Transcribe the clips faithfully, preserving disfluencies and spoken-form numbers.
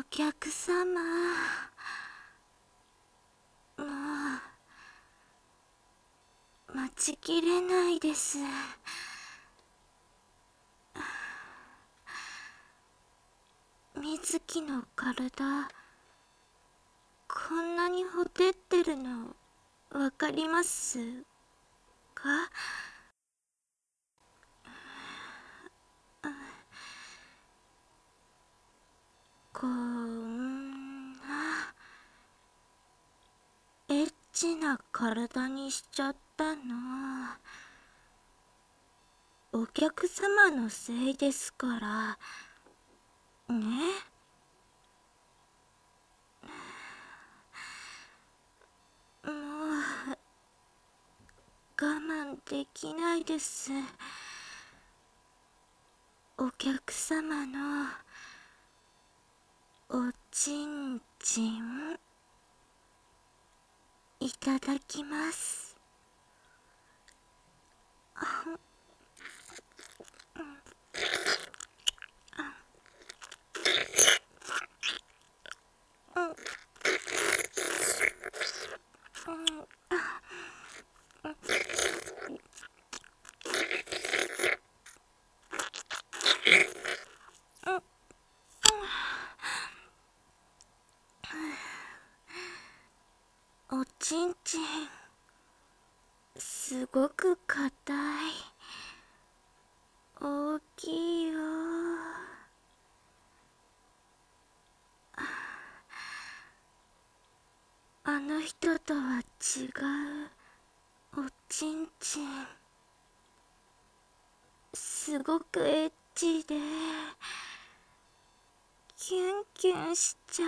お客様、もう待ちきれないです。水木の体、こんなにほてってるのわかりますか？こんなエッチな体にしちゃったのお客様のせいですからね。もう我慢できないです。お客様のおちんちんいただきます。おちんちんすごくかたい。大きいよ。あの人とは違うおちんちん。すごくエッチでキュンキュンしちゃう。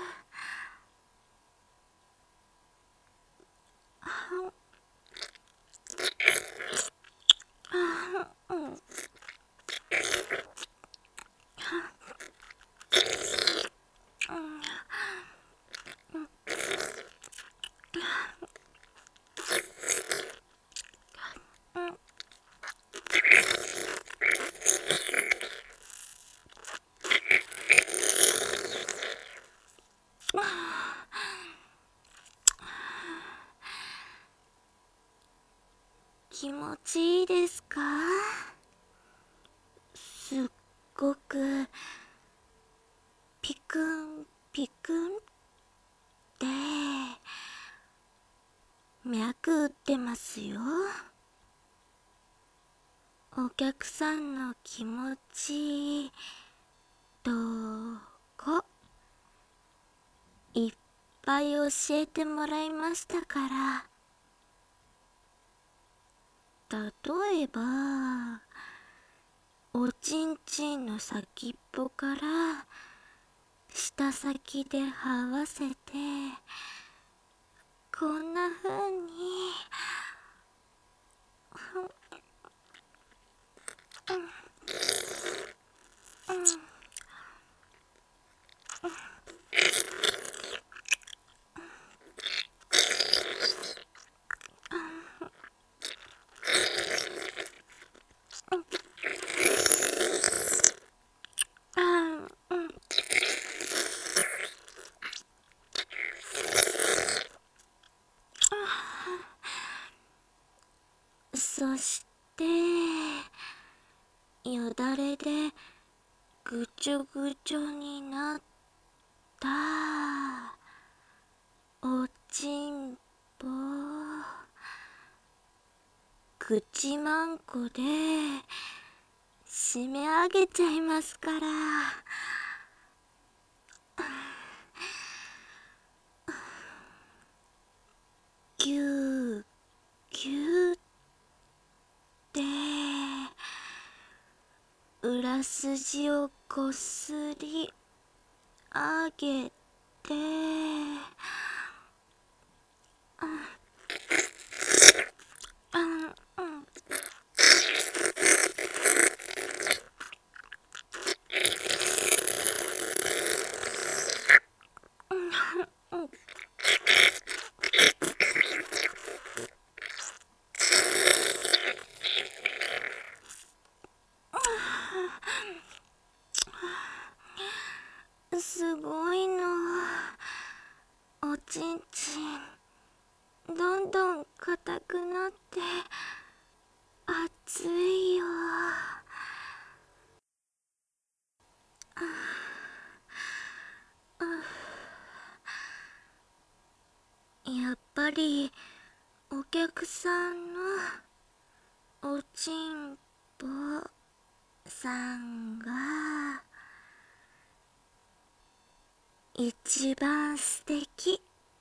気持ちいいですか？すっごくピクンピクンって脈打ってますよ。お客さんの気持ちどこいっぱい教えてもらいましたから。例えばおちんちんの先っぽから舌先で這わせてこんな風にそしてよだれでぐちょぐちょになったおちんぽ口まんこで締め上げちゃいますから。ぎゅーぎゅーって裏筋をこすり上げて、 すごいの。おちんちんどんどん硬くなって熱いよ。やっぱりお客さんのおちんぽさんが一番素敵。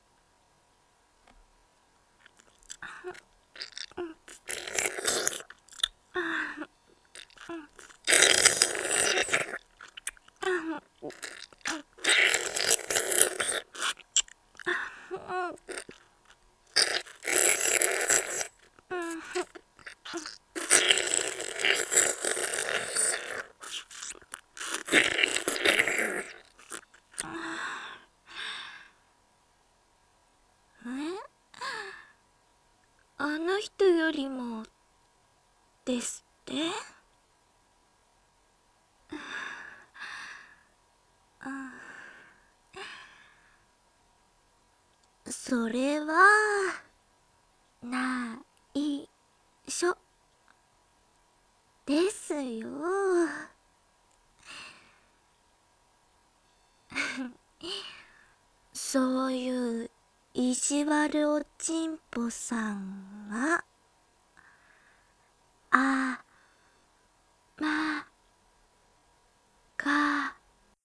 あの人よりもですって？それはないしょですよ。そういう意地悪おちんぽさんはあまか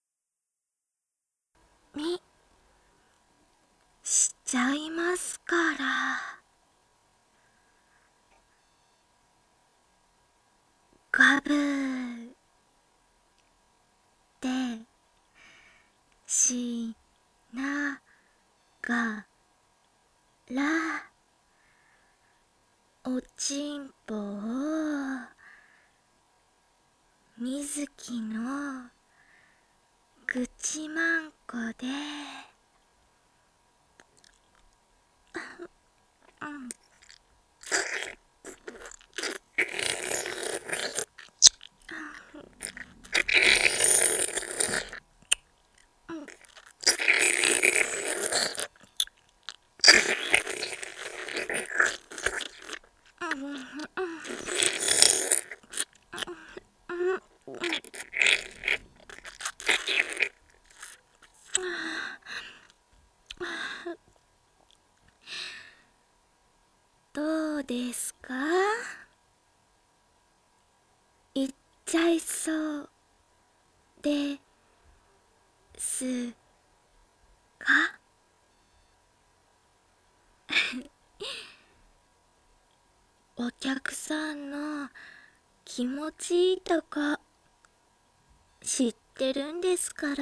みしちゃいますから。ガブーってしながらおちんぽをみずきの口まんこでどうですか？いっちゃいそうですか？お客さんの気持ちいいとこ知ってるんですから、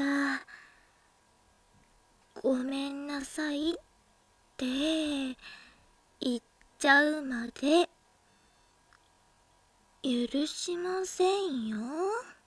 ごめんなさいって言っちゃうまで許しませんよ。